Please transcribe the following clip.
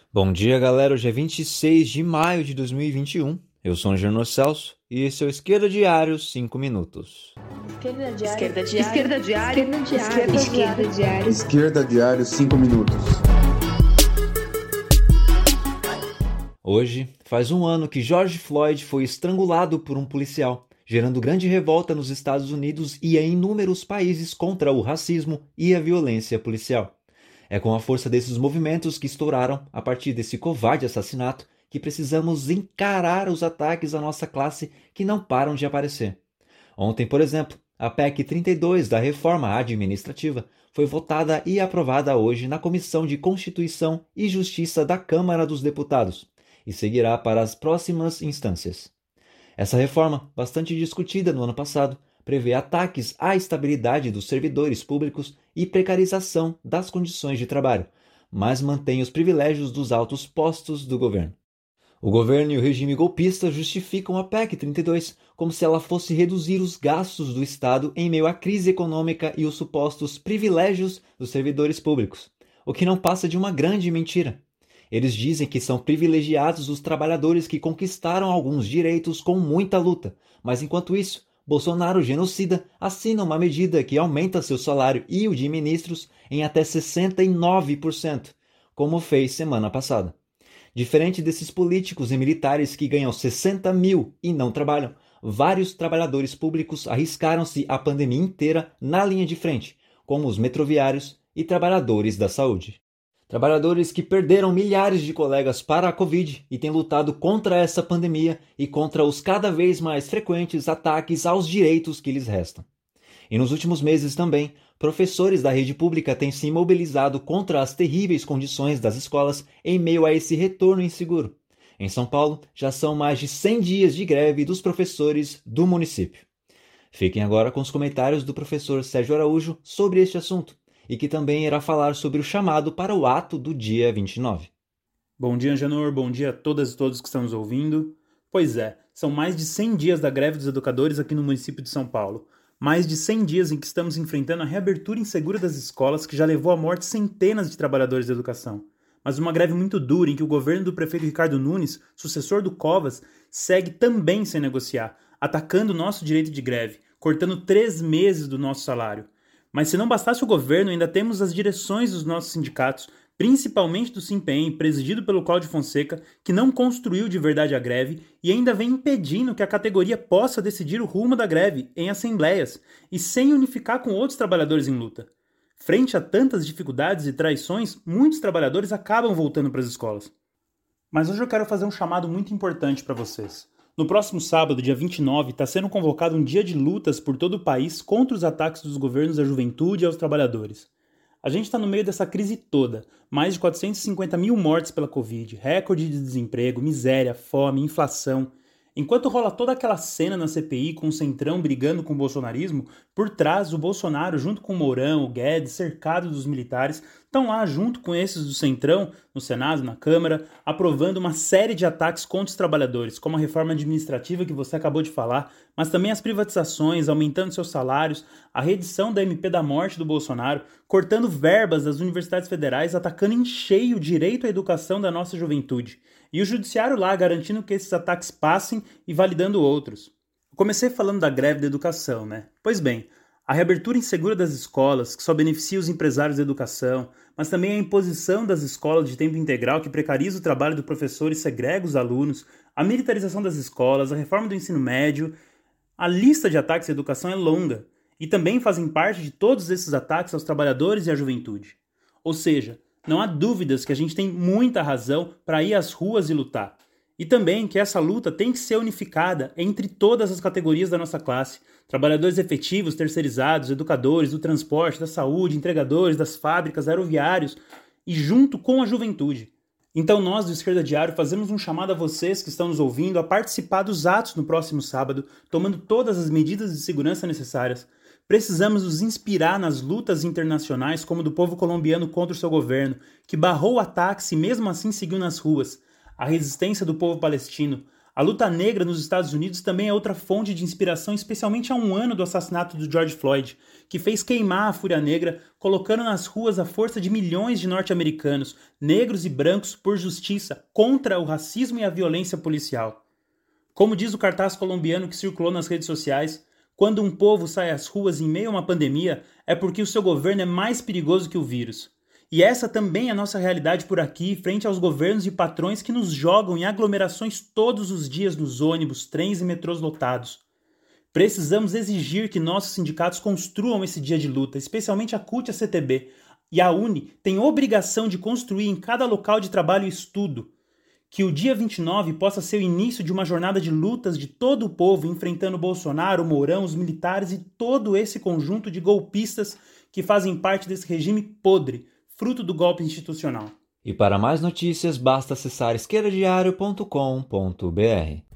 Bom dia, galera. Hoje é 26 de maio de 2021. Eu sou o Angelo Celso e esse é o Esquerda Diário 5 minutos. Esquerda Diário. Esquerda Diário. Esquerda Diário. Esquerda Diário. Esquerda Diário. Esquerda Diário 5 minutos. Hoje faz um ano que George Floyd foi estrangulado por um policial, gerando grande revolta nos Estados Unidos e em inúmeros países contra o racismo e a violência policial. É com a força desses movimentos que estouraram a partir desse covarde assassinato que precisamos encarar os ataques à nossa classe que não param de aparecer. Ontem, por exemplo, a PEC 32 da reforma administrativa foi votada e aprovada hoje na Comissão de Constituição e Justiça da Câmara dos Deputados e seguirá para as próximas instâncias. Essa reforma, bastante discutida no ano passado, prevê ataques à estabilidade dos servidores públicos e precarização das condições de trabalho, mas mantém os privilégios dos altos postos do governo. O governo e o regime golpista justificam a PEC 32 como se ela fosse reduzir os gastos do Estado em meio à crise econômica e os supostos privilégios dos servidores públicos, o que não passa de uma grande mentira. Eles dizem que são privilegiados os trabalhadores que conquistaram alguns direitos com muita luta, mas enquanto isso, Bolsonaro, genocida, assina uma medida que aumenta seu salário e o de ministros em até 69%, como fez semana passada. Diferente desses políticos e militares que ganham 60 mil e não trabalham, vários trabalhadores públicos arriscaram-se a pandemia inteira na linha de frente, como os metroviários e trabalhadores da saúde. Trabalhadores que perderam milhares de colegas para a Covid e têm lutado contra essa pandemia e contra os cada vez mais frequentes ataques aos direitos que lhes restam. E nos últimos meses também, professores da rede pública têm se mobilizado contra as terríveis condições das escolas em meio a esse retorno inseguro. Em São Paulo, já são mais de 100 dias de greve dos professores do município. Fiquem agora com os comentários do professor Sérgio Araújo sobre este assunto, e que também irá falar sobre o chamado para o ato do dia 29. Bom dia, Angenor. Bom dia a todas e todos que estão nos ouvindo. Pois é, são mais de 100 dias da greve dos educadores aqui no município de São Paulo. Mais de 100 dias em que estamos enfrentando a reabertura insegura das escolas que já levou à morte centenas de trabalhadores da educação. Mas uma greve muito dura em que o governo do prefeito Ricardo Nunes, sucessor do Covas, segue também sem negociar, atacando o nosso direito de greve, cortando 3 meses do nosso salário. Mas se não bastasse o governo, ainda temos as direções dos nossos sindicatos, principalmente do SINPEM, presidido pelo Cláudio Fonseca, que não construiu de verdade a greve e ainda vem impedindo que a categoria possa decidir o rumo da greve em assembleias e sem unificar com outros trabalhadores em luta. Frente a tantas dificuldades e traições, muitos trabalhadores acabam voltando para as escolas. Mas hoje eu quero fazer um chamado muito importante para vocês. No próximo sábado, dia 29, está sendo convocado um dia de lutas por todo o país contra os ataques dos governos à juventude e aos trabalhadores. A gente está no meio dessa crise toda, mais de 450 mil mortes pela Covid, recorde de desemprego, miséria, fome, inflação. Enquanto rola toda aquela cena na CPI com o Centrão brigando com o bolsonarismo, por trás o Bolsonaro, junto com o Mourão, o Guedes, cercado dos militares, estão lá junto com esses do Centrão, no Senado, na Câmara, aprovando uma série de ataques contra os trabalhadores, como a reforma administrativa que você acabou de falar, mas também as privatizações, aumentando seus salários, a reedição da MP da morte do Bolsonaro, cortando verbas das universidades federais, atacando em cheio o direito à educação da nossa juventude. E o judiciário lá garantindo que esses ataques passem e validando outros. Eu comecei falando da greve da educação, né? Pois bem, a reabertura insegura das escolas, que só beneficia os empresários da educação, mas também a imposição das escolas de tempo integral que precariza o trabalho do professor e segrega os alunos, a militarização das escolas, a reforma do ensino médio, a lista de ataques à educação é longa e também fazem parte de todos esses ataques aos trabalhadores e à juventude. Ou seja, não há dúvidas que a gente tem muita razão para ir às ruas e lutar. E também que essa luta tem que ser unificada entre todas as categorias da nossa classe. Trabalhadores efetivos, terceirizados, educadores, do transporte, da saúde, entregadores, das fábricas, aeroviários e junto com a juventude. Então nós do Esquerda Diário fazemos um chamado a vocês que estão nos ouvindo a participar dos atos no próximo sábado, tomando todas as medidas de segurança necessárias. Precisamos nos inspirar nas lutas internacionais como do povo colombiano contra o seu governo, que barrou ataques e mesmo assim seguiu nas ruas. A resistência do povo palestino, A luta negra nos Estados Unidos também é outra fonte de inspiração, especialmente há um ano do assassinato do George Floyd, que fez queimar a Fúria Negra, colocando nas ruas a força de milhões de norte-americanos, negros e brancos, por justiça, contra o racismo e a violência policial. Como diz o cartaz colombiano que circulou nas redes sociais, quando um povo sai às ruas em meio a uma pandemia, é porque o seu governo é mais perigoso que o vírus. E essa também é a nossa realidade por aqui, frente aos governos e patrões que nos jogam em aglomerações todos os dias nos ônibus, trens e metrôs lotados. Precisamos exigir que nossos sindicatos construam esse dia de luta, especialmente a CUT e a CTB. E a UNE tem obrigação de construir em cada local de trabalho e estudo. Que o dia 29 possa ser o início de uma jornada de lutas de todo o povo enfrentando Bolsonaro, Mourão, os militares e todo esse conjunto de golpistas que fazem parte desse regime podre, fruto do golpe institucional. E para mais notícias, basta acessar esquerdadiario.com.br.